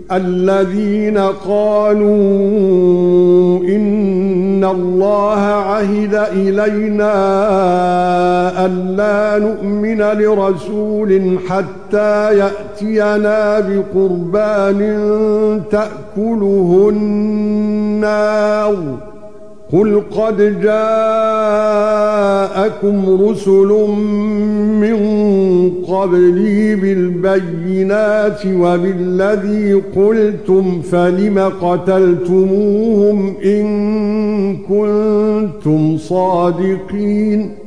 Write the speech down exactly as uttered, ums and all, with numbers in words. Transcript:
الذين قالوا إن الله عهد إلينا ألا نؤمن لرسول حتى يأتينا بقربان تأكله النار قل قد جاءكم رسل من قبلي بالبينات وبالذي قلتم فلم قتلتموهم إن كنتم صادقين